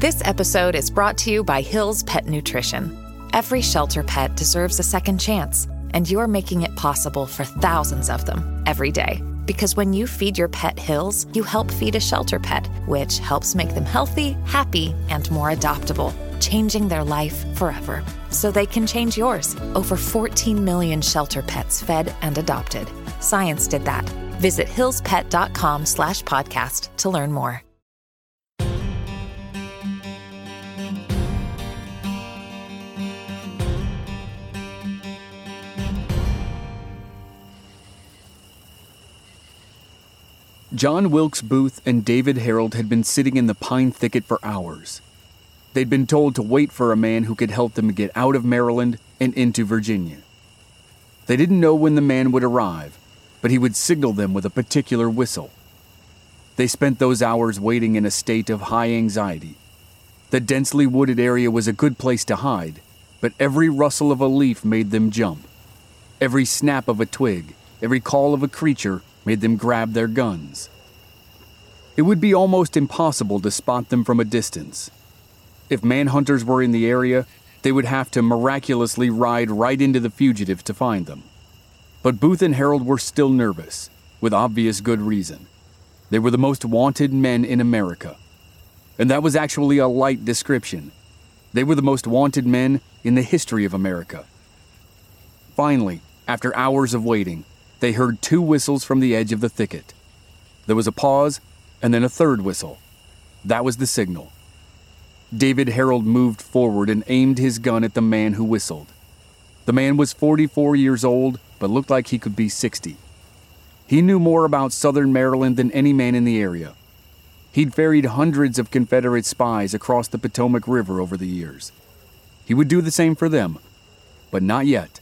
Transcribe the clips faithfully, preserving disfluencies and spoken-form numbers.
This episode is brought to you by Hill's Pet Nutrition. Every shelter pet deserves a second chance, and you're making it possible for thousands of them every day. Because when you feed your pet Hill's, you help feed a shelter pet, which helps make them healthy, happy, and more adoptable, changing their life forever. So they can change yours. Over fourteen million shelter pets fed and adopted. Science did that. Visit hillspet.com slash podcast to learn more. John Wilkes Booth and David Herold had been sitting in the pine thicket for hours. They'd been told to wait for a man who could help them get out of Maryland and into Virginia. They didn't know when the man would arrive, but he would signal them with a particular whistle. They spent those hours waiting in a state of high anxiety. The densely wooded area was a good place to hide, but every rustle of a leaf made them jump. Every snap of a twig, every call of a creature made them grab their guns. It would be almost impossible to spot them from a distance. If manhunters were in the area, they would have to miraculously ride right into the fugitive to find them. But Booth and Herold were still nervous, with obvious good reason. They were the most wanted men in America. And that was actually a light description. They were the most wanted men in the history of America. Finally, after hours of waiting, they heard two whistles from the edge of the thicket. There was a pause, and then a third whistle. That was the signal. David Herold moved forward and aimed his gun at the man who whistled. The man was forty-four years old, but looked like he could be sixty. He knew more about southern Maryland than any man in the area. He'd ferried hundreds of Confederate spies across the Potomac River over the years. He would do the same for them, but not yet.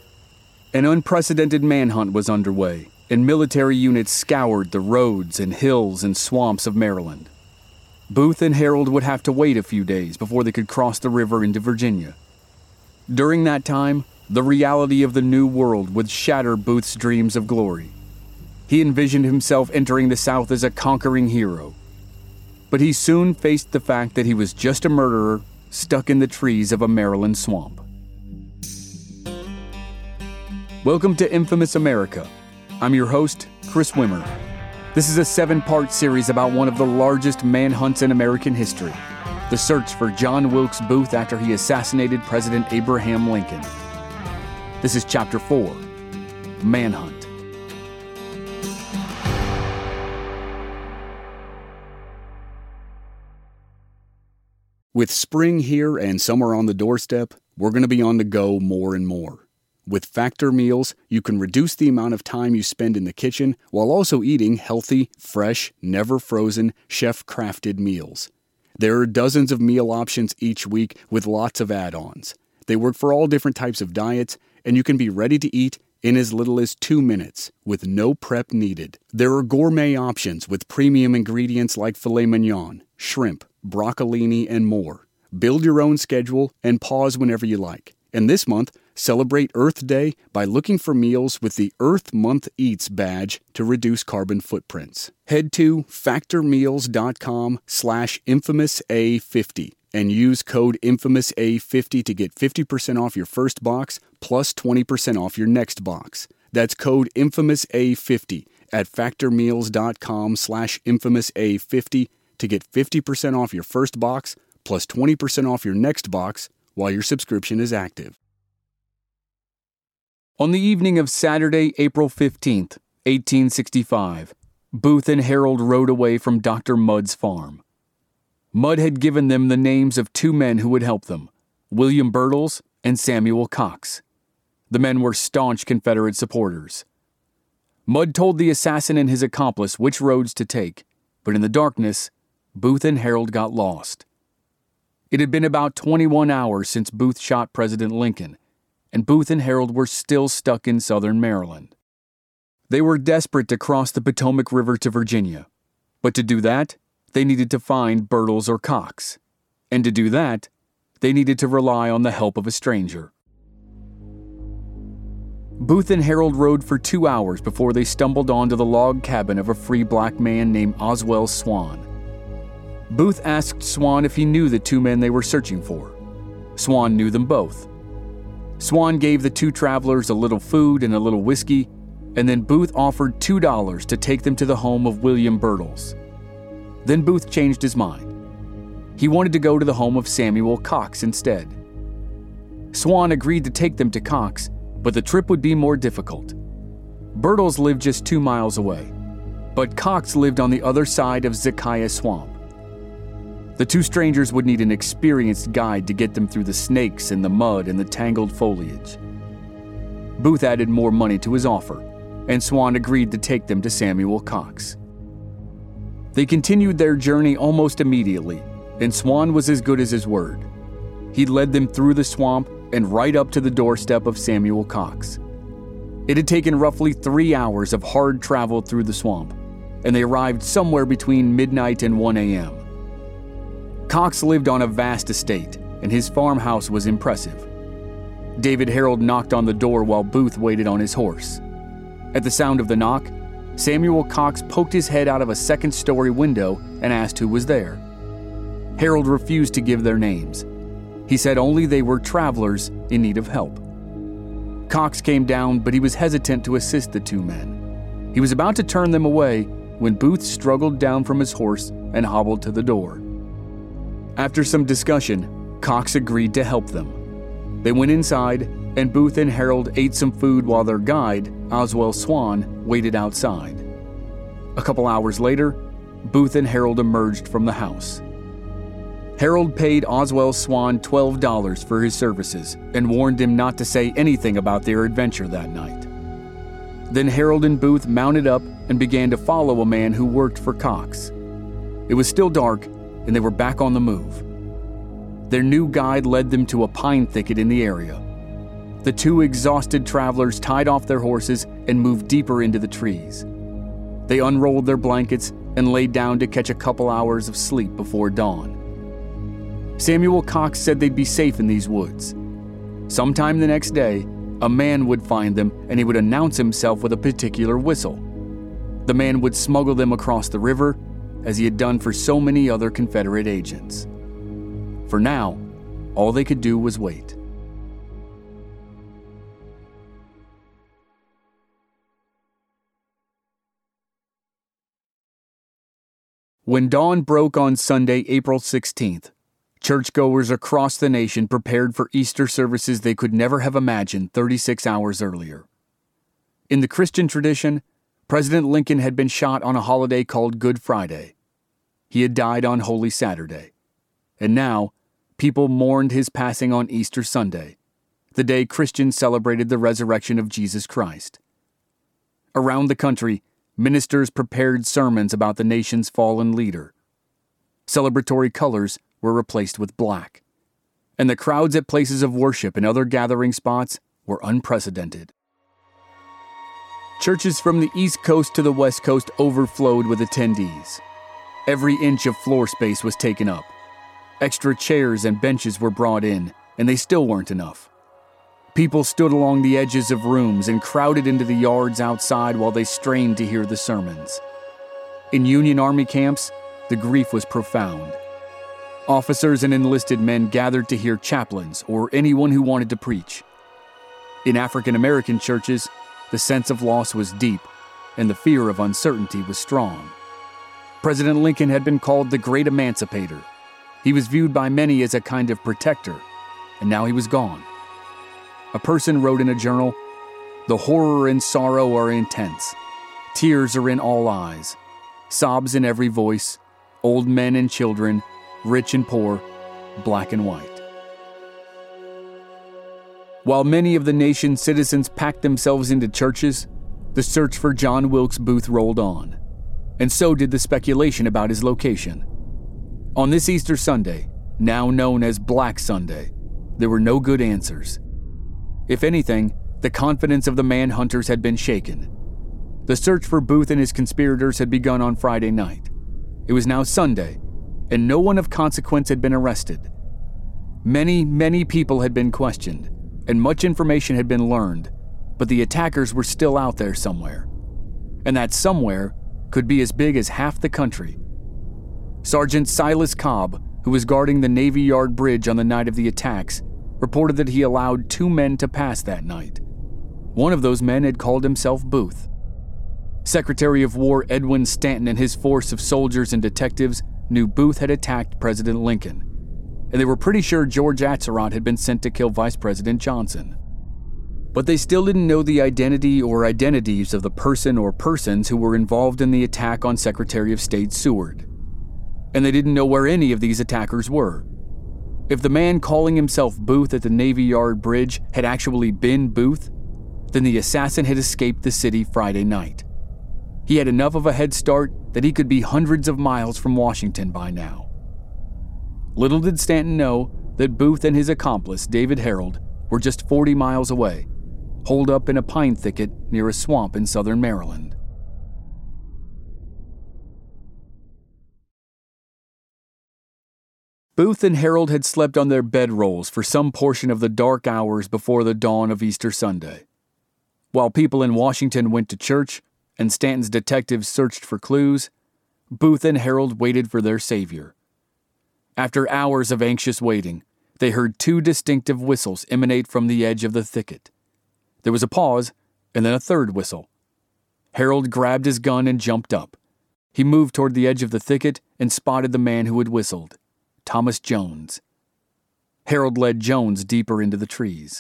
An unprecedented manhunt was underway, and military units scoured the roads and hills and swamps of Maryland. Booth and Herold would have to wait a few days before they could cross the river into Virginia. During that time, the reality of the New World would shatter Booth's dreams of glory. He envisioned himself entering the South as a conquering hero. But he soon faced the fact that he was just a murderer stuck in the trees of a Maryland swamp. Welcome to Infamous America. I'm your host, Chris Wimmer. This is a seven-part series about one of the largest manhunts in American history, the search for John Wilkes Booth after he assassinated President Abraham Lincoln. This is Chapter four, Manhunt. With spring here and summer on the doorstep, we're going to be on the go more and more. With Factor meals, you can reduce the amount of time you spend in the kitchen while also eating healthy, fresh, never frozen, chef-crafted meals. There are dozens of meal options each week with lots of add-ons. They work for all different types of diets, and you can be ready to eat in as little as two minutes with no prep needed. There are gourmet options with premium ingredients like filet mignon, shrimp, broccolini, and more. Build your own schedule and pause whenever you like. And this month, celebrate Earth Day by looking for meals with the Earth Month Eats badge to reduce carbon footprints. Head to factormeals.com slash infamous A50 and use code infamous A fifty to get fifty percent off your first box plus twenty percent off your next box. That's code infamous A fifty at factormeals.com slash infamous A50 to get fifty percent off your first box plus twenty percent off your next box while your subscription is active. On the evening of Saturday, April fifteenth, eighteen sixty-five, Booth and Herold rode away from Doctor Mudd's farm. Mudd had given them the names of two men who would help them, William Birtles and Samuel Cox. The men were staunch Confederate supporters. Mudd told the assassin and his accomplice which roads to take, but in the darkness, Booth and Herold got lost. It had been about twenty-one hours since Booth shot President Lincoln, and Booth and Herold were still stuck in southern Maryland. They were desperate to cross the Potomac River to Virginia, but to do that, they needed to find Birtles or Cox, and to do that, they needed to rely on the help of a stranger. Booth and Herold rode for two hours before they stumbled onto the log cabin of a free black man named Oswell Swan. Booth asked Swan if he knew the two men they were searching for. Swan knew them both. Swan gave the two travelers a little food and a little whiskey, and then Booth offered two dollars to take them to the home of William Birtles. Then Booth changed his mind. He wanted to go to the home of Samuel Cox instead. Swan agreed to take them to Cox, but the trip would be more difficult. Birtles lived just two miles away, but Cox lived on the other side of Zacchaeus Swamp. The two strangers would need an experienced guide to get them through the snakes and the mud and the tangled foliage. Booth added more money to his offer, and Swan agreed to take them to Samuel Cox. They continued their journey almost immediately, and Swan was as good as his word. He led them through the swamp and right up to the doorstep of Samuel Cox. It had taken roughly three hours of hard travel through the swamp, and they arrived somewhere between midnight and one a.m. Cox lived on a vast estate, and his farmhouse was impressive. David Harold knocked on the door while Booth waited on his horse. At the sound of the knock, Samuel Cox poked his head out of a second-story window and asked who was there. Harold refused to give their names. He said only they were travelers in need of help. Cox came down, but he was hesitant to assist the two men. He was about to turn them away when Booth struggled down from his horse and hobbled to the door. After some discussion, Cox agreed to help them. They went inside, and Booth and Harold ate some food while their guide, Oswell Swan, waited outside. A couple hours later, Booth and Harold emerged from the house. Harold paid Oswell Swan twelve dollars for his services and warned him not to say anything about their adventure that night. Then Harold and Booth mounted up and began to follow a man who worked for Cox. It was still dark, and they were back on the move. Their new guide led them to a pine thicket in the area. The two exhausted travelers tied off their horses and moved deeper into the trees. They unrolled their blankets and laid down to catch a couple hours of sleep before dawn. Samuel Cox said they'd be safe in these woods. Sometime the next day, a man would find them and he would announce himself with a particular whistle. The man would smuggle them across the river, as he had done for so many other Confederate agents. For now, all they could do was wait. When dawn broke on Sunday, April sixteenth, churchgoers across the nation prepared for Easter services they could never have imagined thirty-six hours earlier. In the Christian tradition, President Lincoln had been shot on a holiday called Good Friday. He had died on Holy Saturday. And now, people mourned his passing on Easter Sunday, the day Christians celebrated the resurrection of Jesus Christ. Around the country, ministers prepared sermons about the nation's fallen leader. Celebratory colors were replaced with black, and the crowds at places of worship and other gathering spots were unprecedented. Churches from the East Coast to the West Coast overflowed with attendees. Every inch of floor space was taken up. Extra chairs and benches were brought in, and they still weren't enough. People stood along the edges of rooms and crowded into the yards outside while they strained to hear the sermons. In Union Army camps, the grief was profound. Officers and enlisted men gathered to hear chaplains or anyone who wanted to preach. In African American churches, the sense of loss was deep, and the fear of uncertainty was strong. President Lincoln had been called the Great Emancipator. He was viewed by many as a kind of protector, and now he was gone. A person wrote in a journal, "The horror and sorrow are intense. Tears are in all eyes, sobs in every voice, old men and children, rich and poor, black and white." While many of the nation's citizens packed themselves into churches, the search for John Wilkes Booth rolled on, and so did the speculation about his location. On this Easter Sunday, now known as Black Sunday, there were no good answers. If anything, the confidence of the manhunters had been shaken. The search for Booth and his conspirators had begun on Friday night. It was now Sunday, and no one of consequence had been arrested. Many, many people had been questioned, and much information had been learned, but the attackers were still out there somewhere. And that somewhere could be as big as half the country. Sergeant Silas Cobb, who was guarding the Navy Yard Bridge on the night of the attacks, reported that he allowed two men to pass that night. One of those men had called himself Booth. Secretary of War Edwin Stanton and his force of soldiers and detectives knew Booth had attacked President Lincoln, and they were pretty sure George Atzerodt had been sent to kill Vice President Johnson. But they still didn't know the identity or identities of the person or persons who were involved in the attack on Secretary of State Seward. And they didn't know where any of these attackers were. If the man calling himself Booth at the Navy Yard Bridge had actually been Booth, then the assassin had escaped the city Friday night. He had enough of a head start that he could be hundreds of miles from Washington by now. Little did Stanton know that Booth and his accomplice, David Harold, were just forty miles away, holed up in a pine thicket near a swamp in southern Maryland. Booth and Harold had slept on their bedrolls for some portion of the dark hours before the dawn of Easter Sunday. While people in Washington went to church and Stanton's detectives searched for clues, Booth and Harold waited for their savior. After hours of anxious waiting, they heard two distinctive whistles emanate from the edge of the thicket. There was a pause, and then a third whistle. Harold grabbed his gun and jumped up. He moved toward the edge of the thicket and spotted the man who had whistled, Thomas Jones. Harold led Jones deeper into the trees.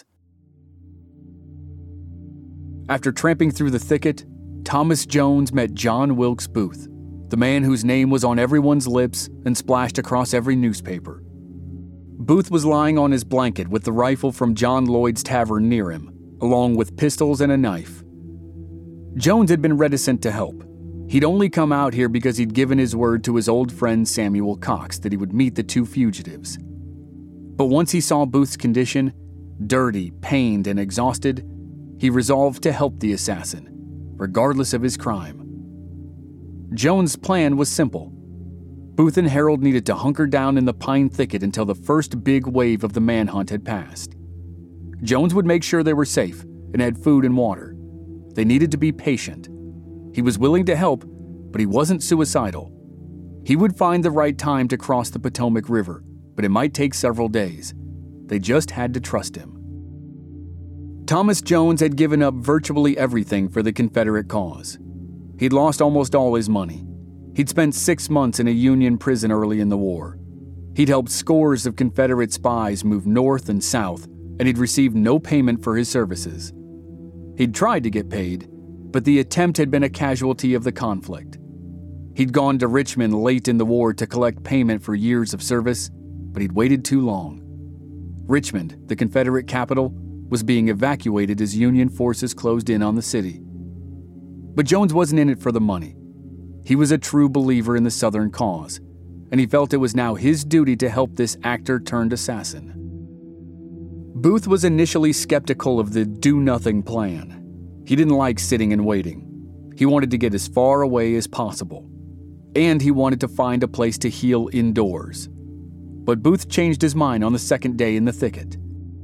After tramping through the thicket, Thomas Jones met John Wilkes Booth, the man whose name was on everyone's lips and splashed across every newspaper. Booth was lying on his blanket with the rifle from John Lloyd's tavern near him, along with pistols and a knife. Jones had been reticent to help. He'd only come out here because he'd given his word to his old friend Samuel Cox that he would meet the two fugitives. But once he saw Booth's condition, dirty, pained, and exhausted, he resolved to help the assassin, regardless of his crime. Jones' plan was simple. Booth and Harold needed to hunker down in the pine thicket until the first big wave of the manhunt had passed. Jones would make sure they were safe and had food and water. They needed to be patient. He was willing to help, but he wasn't suicidal. He would find the right time to cross the Potomac River, but it might take several days. They just had to trust him. Thomas Jones had given up virtually everything for the Confederate cause. He'd lost almost all his money. He'd spent six months in a Union prison early in the war. He'd helped scores of Confederate spies move north and south, and he'd received no payment for his services. He'd tried to get paid, but the attempt had been a casualty of the conflict. He'd gone to Richmond late in the war to collect payment for years of service, but he'd waited too long. Richmond, the Confederate capital, was being evacuated as Union forces closed in on the city. But Jones wasn't in it for the money. He was a true believer in the Southern cause, and he felt it was now his duty to help this actor-turned-assassin. Booth was initially skeptical of the do-nothing plan. He didn't like sitting and waiting. He wanted to get as far away as possible. And he wanted to find a place to heal indoors. But Booth changed his mind on the second day in the thicket.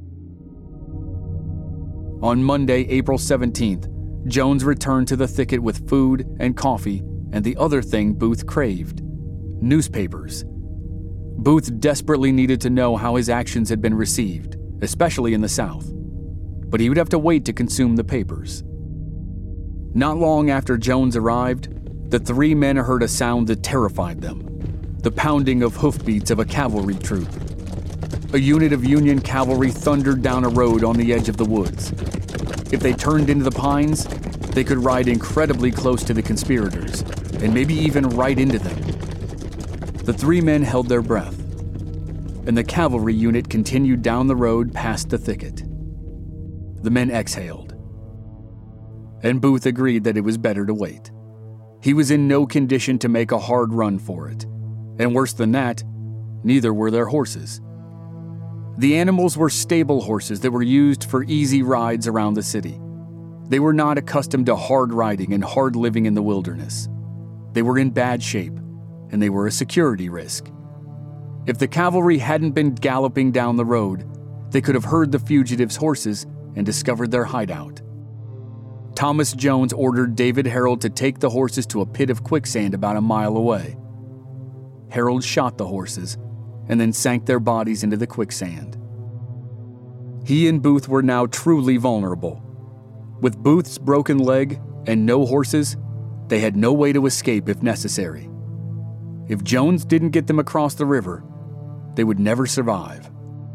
On Monday, April seventeenth, Jones returned to the thicket with food and coffee and the other thing Booth craved, newspapers. Booth desperately needed to know how his actions had been received, especially in the South. But he would have to wait to consume the papers. Not long after Jones arrived, the three men heard a sound that terrified them, the pounding of hoofbeats of a cavalry troop. A unit of Union cavalry thundered down a road on the edge of the woods. If they turned into the pines, they could ride incredibly close to the conspirators, and maybe even right into them. The three men held their breath, and the cavalry unit continued down the road past the thicket. The men exhaled, and Booth agreed that it was better to wait. He was in no condition to make a hard run for it, and worse than that, neither were their horses. The animals were stable horses that were used for easy rides around the city. They were not accustomed to hard riding and hard living in the wilderness. They were in bad shape, and they were a security risk. If the cavalry hadn't been galloping down the road, they could have heard the fugitives' horses and discovered their hideout. Thomas Jones ordered David Harold to take the horses to a pit of quicksand about a mile away. Harold shot the horses and then sank their bodies into the quicksand. He and Booth were now truly vulnerable. With Booth's broken leg and no horses, they had no way to escape if necessary. If Jones didn't get them across the river, they would never survive.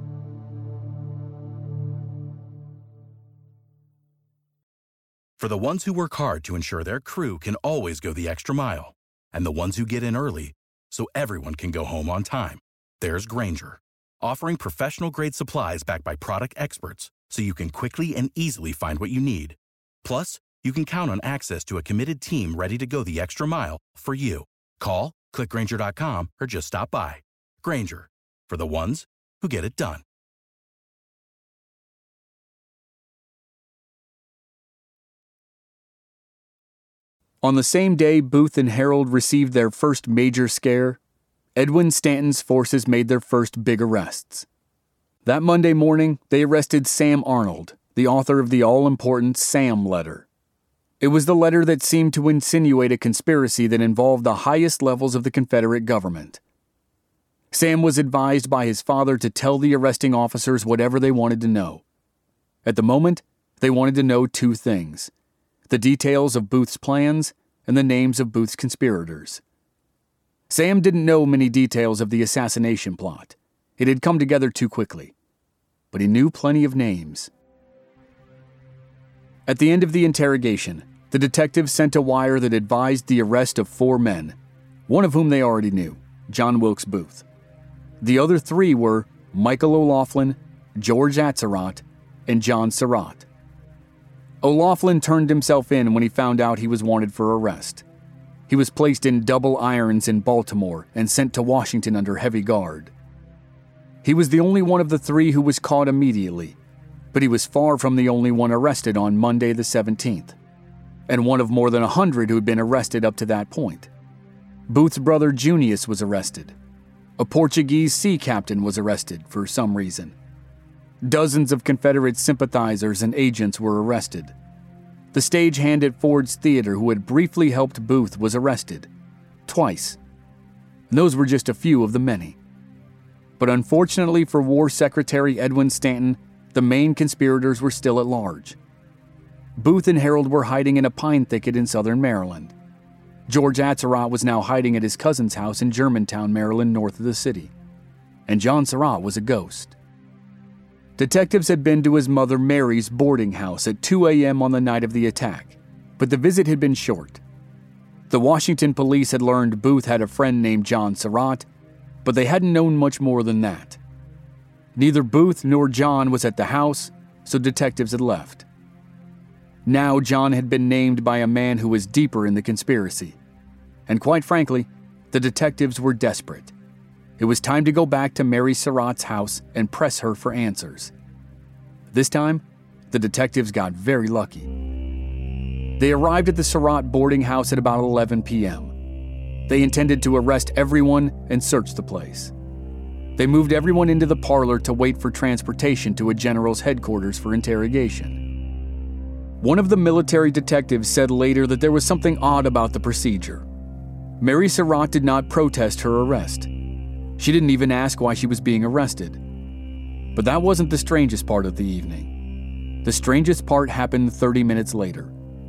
For the ones who work hard to ensure their crew can always go the extra mile, and the ones who get in early so everyone can go home on time, there's Grainger, offering professional-grade supplies backed by product experts so you can quickly and easily find what you need. Plus, you can count on access to a committed team ready to go the extra mile for you. Call, click Grainger dot com, or just stop by. Grainger, for the ones who get it done. On the same day Booth and Harold received their first major scare, Edwin Stanton's forces made their first big arrests. That Monday morning, they arrested Sam Arnold, the author of the all-important Sam letter. It was the letter that seemed to insinuate a conspiracy that involved the highest levels of the Confederate government. Sam was advised by his father to tell the arresting officers whatever they wanted to know. At the moment, they wanted to know two things: the details of Booth's plans and the names of Booth's conspirators. Sam didn't know many details of the assassination plot. It had come together too quickly. But he knew plenty of names. At the end of the interrogation, the detectives sent a wire that advised the arrest of four men, one of whom they already knew, John Wilkes Booth. The other three were Michael O'Laughlin, George Atzerodt, and John Surratt. O'Laughlin turned himself in when he found out he was wanted for arrest. He was placed in double irons in Baltimore and sent to Washington under heavy guard. He was the only one of the three who was caught immediately, but he was far from the only one arrested on Monday the seventeenth, and one of more than a hundred who had been arrested up to that point. Booth's brother Junius was arrested. A Portuguese sea captain was arrested for some reason. Dozens of Confederate sympathizers and agents were arrested. The stagehand at Ford's Theater who had briefly helped Booth was arrested. Twice. And those were just a few of the many. But unfortunately for War Secretary Edwin Stanton, the main conspirators were still at large. Booth and Harold were hiding in a pine thicket in southern Maryland. George Atzerodt was now hiding at his cousin's house in Germantown, Maryland, north of the city. And John Surratt was a ghost. Detectives had been to his mother Mary's boarding house at two a.m. on the night of the attack, but the visit had been short. The Washington police had learned Booth had a friend named John Surratt, but they hadn't known much more than that. Neither Booth nor John was at the house, so detectives had left. Now John had been named by a man who was deeper in the conspiracy. And quite frankly, the detectives were desperate. It was time to go back to Mary Surratt's house and press her for answers. This time, the detectives got very lucky. They arrived at the Surratt boarding house at about eleven p.m. They intended to arrest everyone and search the place. They moved everyone into the parlor to wait for transportation to a general's headquarters for interrogation. One of the military detectives said later that there was something odd about the procedure. Mary Surratt did not protest her arrest. She didn't even ask why she was being arrested. But that wasn't the strangest part of the evening. The strangest part happened thirty minutes later.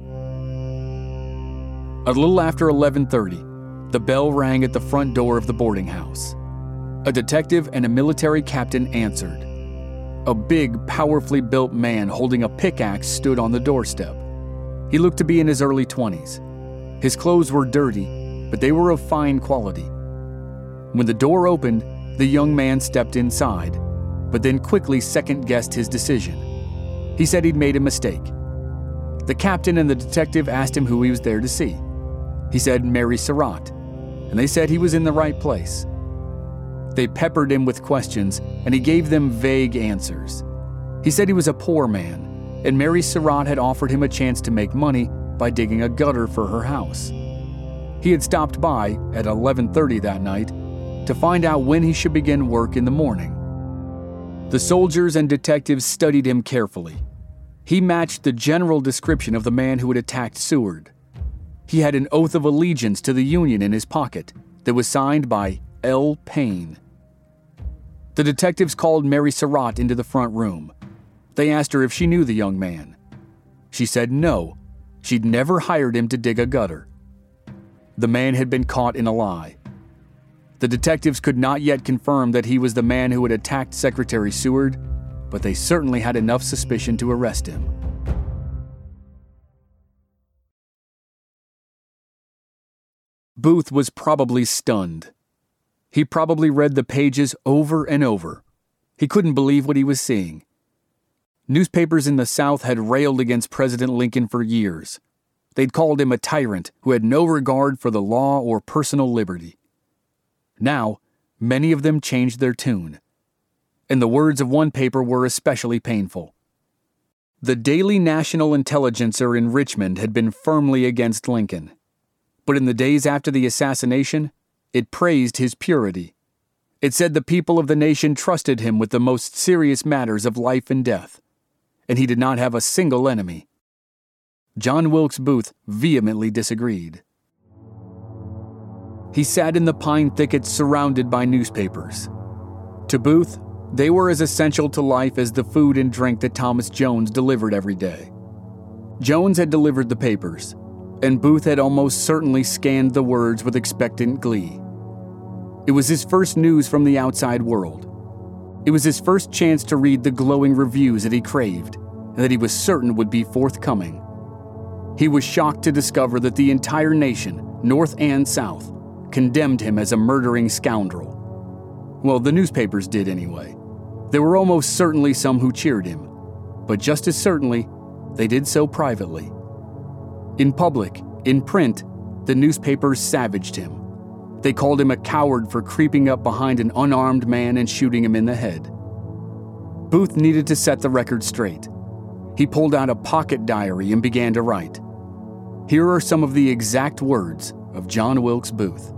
A little after eleven thirty, the bell rang at the front door of the boarding house. A detective and a military captain answered. A big, powerfully built man holding a pickaxe stood on the doorstep. He looked to be in his early twenties. His clothes were dirty, but they were of fine quality. When the door opened, the young man stepped inside, but then quickly second-guessed his decision. He said he'd made a mistake. The captain and the detective asked him who he was there to see. He said Mary Surratt, and they said he was in the right place. They peppered him with questions, and he gave them vague answers. He said he was a poor man, and Mary Surratt had offered him a chance to make money by digging a gutter for her house. He had stopped by at eleven thirty that night to find out when he should begin work in the morning. The soldiers and detectives studied him carefully. He matched the general description of the man who had attacked Seward. He had an oath of allegiance to the Union in his pocket that was signed by L. Payne. The detectives called Mary Surratt into the front room. They asked her if she knew the young man. She said no, she'd never hired him to dig a gutter. The man had been caught in a lie. The detectives could not yet confirm that he was the man who had attacked Secretary Seward, but they certainly had enough suspicion to arrest him. Booth was probably stunned. He probably read the pages over and over. He couldn't believe what he was seeing. Newspapers in the South had railed against President Lincoln for years. They'd called him a tyrant who had no regard for the law or personal liberty. Now, many of them changed their tune. And the words of one paper were especially painful. The Daily National Intelligencer in Richmond had been firmly against Lincoln. But in the days after the assassination, it praised his purity. It said the people of the nation trusted him with the most serious matters of life and death, and he did not have a single enemy. John Wilkes Booth vehemently disagreed. He sat in the pine thickets surrounded by newspapers. To Booth, they were as essential to life as the food and drink that Thomas Jones delivered every day. Jones had delivered the papers, and Booth had almost certainly scanned the words with expectant glee. It was his first news from the outside world. It was his first chance to read the glowing reviews that he craved, and that he was certain would be forthcoming. He was shocked to discover that the entire nation, North and South, condemned him as a murdering scoundrel. Well, the newspapers did anyway. There were almost certainly some who cheered him, but just as certainly, they did so privately. In public, in print, the newspapers savaged him. They called him a coward for creeping up behind an unarmed man and shooting him in the head. Booth needed to set the record straight. He pulled out a pocket diary and began to write. Here are some of the exact words of John Wilkes Booth.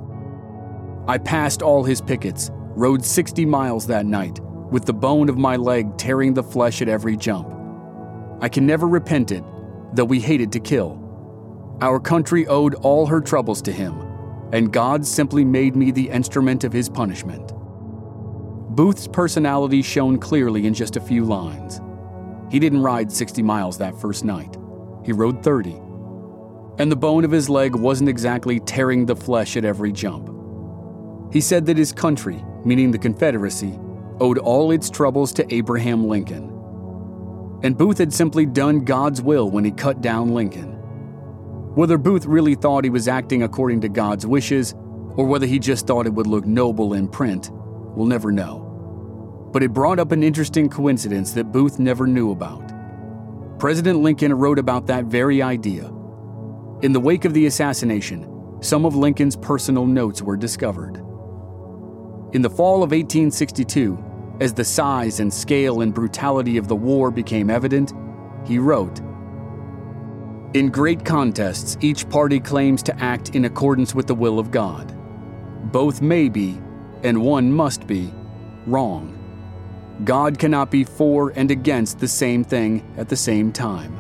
I passed all his pickets, rode sixty miles that night, with the bone of my leg tearing the flesh at every jump. I can never repent it, though we hated to kill. Our country owed all her troubles to him, and God simply made me the instrument of his punishment. Booth's personality shone clearly in just a few lines. He didn't ride sixty miles that first night. He rode thirty. And the bone of his leg wasn't exactly tearing the flesh at every jump. He said that his country, meaning the Confederacy, owed all its troubles to Abraham Lincoln. And Booth had simply done God's will when he cut down Lincoln. Whether Booth really thought he was acting according to God's wishes, or whether he just thought it would look noble in print, we'll never know. But it brought up an interesting coincidence that Booth never knew about. President Lincoln wrote about that very idea. In the wake of the assassination, some of Lincoln's personal notes were discovered. In the fall of eighteen sixty-two, as the size and scale and brutality of the war became evident, he wrote, "In great contests, each party claims to act in accordance with the will of God. Both may be, and one must be, wrong. God cannot be for and against the same thing at the same time."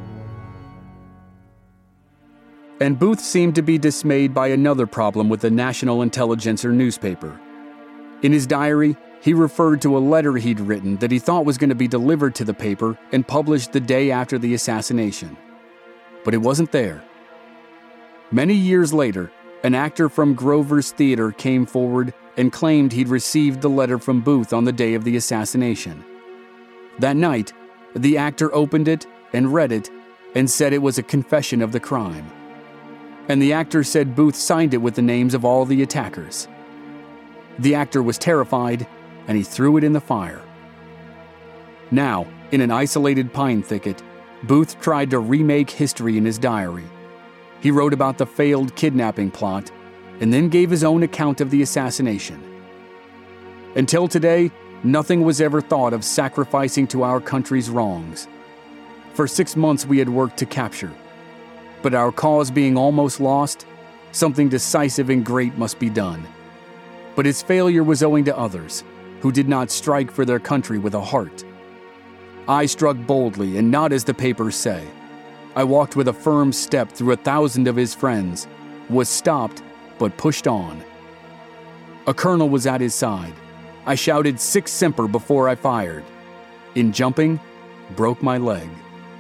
And Booth seemed to be dismayed by another problem with the National Intelligencer newspaper. In his diary, he referred to a letter he'd written that he thought was going to be delivered to the paper and published the day after the assassination. But it wasn't there. Many years later, an actor from Grover's Theater came forward and claimed he'd received the letter from Booth on the day of the assassination. That night, the actor opened it and read it and said it was a confession of the crime. And the actor said Booth signed it with the names of all the attackers. The actor was terrified, and he threw it in the fire. Now, in an isolated pine thicket, Booth tried to remake history in his diary. He wrote about the failed kidnapping plot, and then gave his own account of the assassination. Until today, nothing was ever thought of sacrificing to our country's wrongs. For six months we had worked to capture. But our cause being almost lost, something decisive and great must be done. But its failure was owing to others, who did not strike for their country with a heart. I struck boldly, and not as the papers say. I walked with a firm step through a thousand of his friends, was stopped, but pushed on. A colonel was at his side. I shouted Six Semper before I fired. In jumping, broke my leg.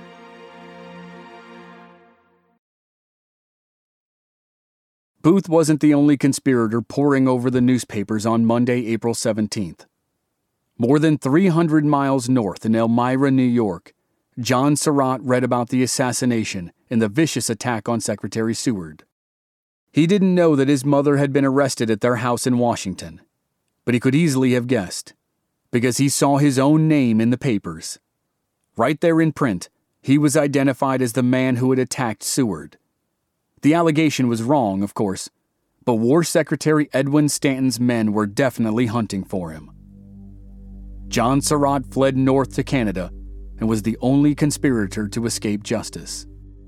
Booth wasn't the only conspirator poring over the newspapers on Monday, April seventeenth. More than three hundred miles north in Elmira, New York, John Surratt read about the assassination and the vicious attack on Secretary Seward. He didn't know that his mother had been arrested at their house in Washington, but he could easily have guessed, because he saw his own name in the papers. Right there in print, he was identified as the man who had attacked Seward. The allegation was wrong, of course, but War Secretary Edwin Stanton's men were definitely hunting for him. John Surratt fled north to Canada and was the only conspirator to escape justice.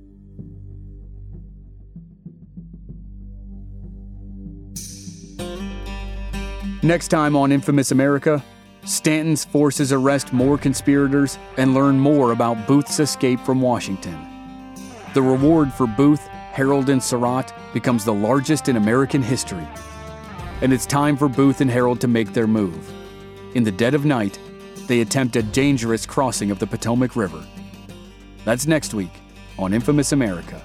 Next time on Infamous America, Stanton's forces arrest more conspirators and learn more about Booth's escape from Washington. The reward for Booth, Herold, and Surratt becomes the largest in American history. And it's time for Booth and Herold to make their move. In the dead of night, they attempt a dangerous crossing of the Potomac River. That's next week on Infamous America.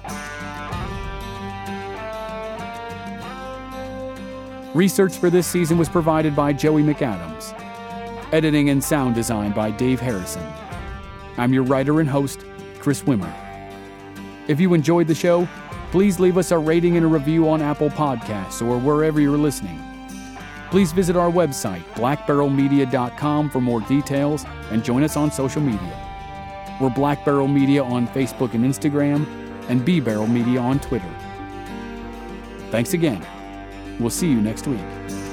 Research for this season was provided by Joey McAdams. Editing and sound design by Dave Harrison. I'm your writer and host, Chris Wimmer. If you enjoyed the show, please leave us a rating and a review on Apple Podcasts or wherever you're listening. Please visit our website, black barrel media dot com, for more details and join us on social media. We're Black Barrel Media on Facebook and Instagram, and B Barrel Media on Twitter. Thanks again. We'll see you next week.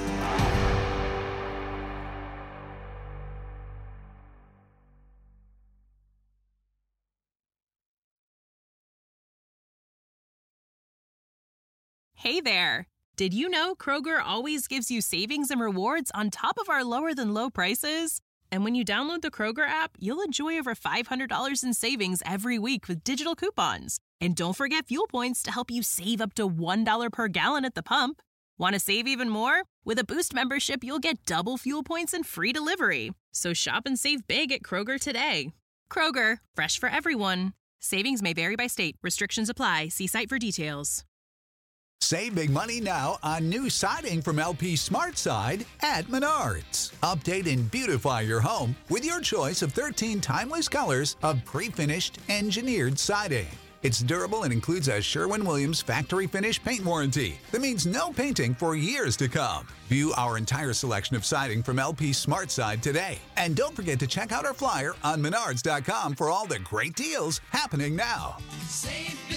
Hey there! Did you know Kroger always gives you savings and rewards on top of our lower-than-low prices? And when you download the Kroger app, you'll enjoy over five hundred dollars in savings every week with digital coupons. And don't forget fuel points to help you save up to one dollar per gallon at the pump. Want to save even more? With a Boost membership, you'll get double fuel points and free delivery. So shop and save big at Kroger today. Kroger, fresh for everyone. Savings may vary by state. Restrictions apply. See site for details. Save big money now on new siding from L P SmartSide at Menards. Update and beautify your home with your choice of thirteen timeless colors of pre-finished engineered siding. It's durable and includes a Sherwin-Williams factory finish paint warranty that means no painting for years to come. View our entire selection of siding from L P SmartSide today. And don't forget to check out our flyer on menards dot com for all the great deals happening now. Save